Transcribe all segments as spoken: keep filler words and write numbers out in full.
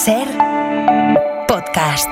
Ser Podcast.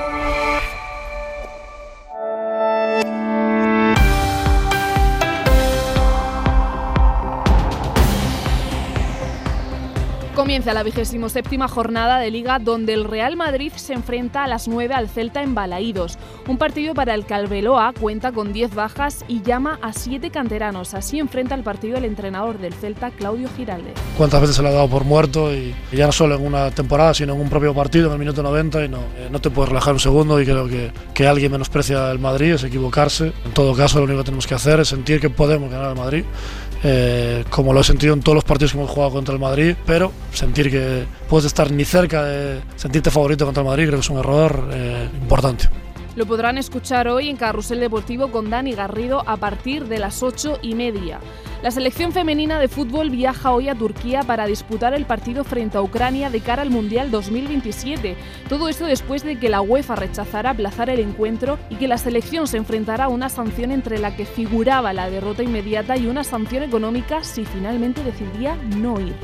Comienza la vigésimo séptima jornada de Liga, donde el Real Madrid se enfrenta a las nueve al Celta en Balaídos. Un partido para el que Arbeloa cuenta con diez bajas y llama a siete canteranos. Así enfrenta el partido el entrenador del Celta, Claudio Giralde. ¿Cuántas veces se le ha dado por muerto? Y ya no solo en una temporada, sino en un propio partido, en el minuto noventa, y no, eh, no te puedes relajar un segundo. Y creo que, que alguien menosprecia el Madrid es equivocarse. En todo caso, lo único que tenemos que hacer es sentir que podemos ganar al Madrid. Eh, como lo he sentido en todos los partidos que hemos jugado contra el Madrid, pero sentir que puedes estar ni cerca de sentirte favorito contra el Madrid creo que es un error eh, importante. Lo podrán escuchar hoy en Carrusel Deportivo con Dani Garrido a partir de las ocho y media. La selección femenina de fútbol viaja hoy a Turquía para disputar el partido frente a Ucrania de cara al Mundial dos mil veintisiete. Todo esto después de que la UEFA rechazara aplazar el encuentro y que la selección se enfrentara a una sanción entre la que figuraba la derrota inmediata y una sanción económica si finalmente decidía no ir.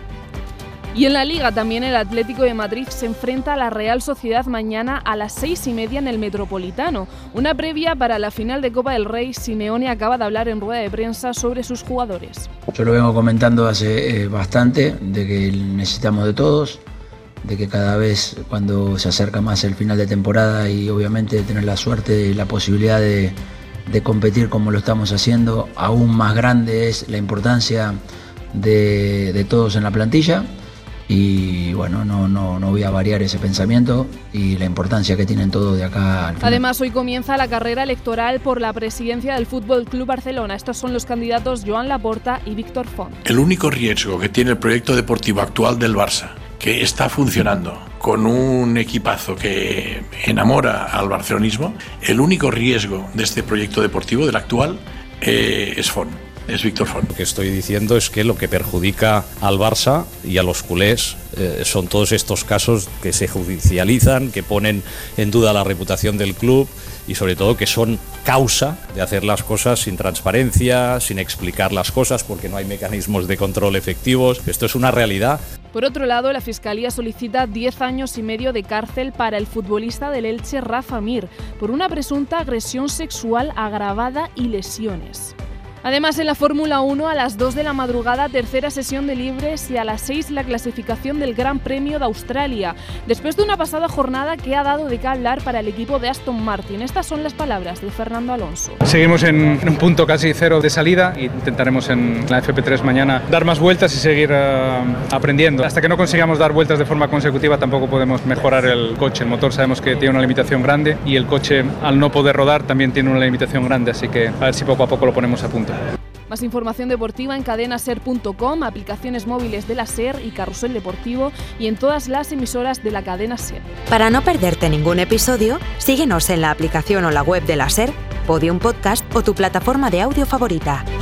Y en la Liga también el Atlético de Madrid se enfrenta a la Real Sociedad mañana a las seis y media en el Metropolitano. Una previa para la final de Copa del Rey. Simeone acaba de hablar en rueda de prensa sobre sus jugadores. Yo lo vengo comentando hace eh, bastante, de que necesitamos de todos, de que cada vez cuando se acerca más el final de temporada y obviamente tener la suerte y la posibilidad de, de competir como lo estamos haciendo, aún más grande es la importancia de, de todos en la plantilla. Y bueno, no, no, no voy a variar ese pensamiento y la importancia que tienen todos de acá al final. Además, hoy comienza la carrera electoral por la presidencia del Fútbol Club Barcelona. Estos son los candidatos Joan Laporta y Víctor Font. El único riesgo que tiene el proyecto deportivo actual del Barça, que está funcionando con un equipazo que enamora al barcelonismo, el único riesgo de este proyecto deportivo, del actual, eh, es Font. Es Víctor Font. Lo que estoy diciendo es que lo que perjudica al Barça y a los culés eh, son todos estos casos que se judicializan, que ponen en duda la reputación del club y sobre todo que son causa de hacer las cosas sin transparencia, sin explicar las cosas porque no hay mecanismos de control efectivos. Esto es una realidad. Por otro lado, la Fiscalía solicita diez años y medio de cárcel para el futbolista del Elche, Rafa Mir, por una presunta agresión sexual agravada y lesiones. Además, en la Fórmula uno, a las dos de la madrugada, tercera sesión de libres y a las seis la clasificación del Gran Premio de Australia. Después de una pasada jornada que ha dado de qué hablar para el equipo de Aston Martin. Estas son las palabras de Fernando Alonso. Seguimos en un punto casi cero de salida e intentaremos en la F P tres mañana dar más vueltas y seguir uh, aprendiendo. Hasta que no consigamos dar vueltas de forma consecutiva tampoco podemos mejorar el coche. El motor sabemos que tiene una limitación grande y el coche, al no poder rodar, también tiene una limitación grande. Así que a ver si poco a poco lo ponemos a punto. Más información deportiva en cadena ser punto com, aplicaciones móviles de la SER y Carrusel Deportivo y en todas las emisoras de la cadena SER. Para no perderte ningún episodio, síguenos en la aplicación o la web de la SER, Podium Podcast o tu plataforma de audio favorita.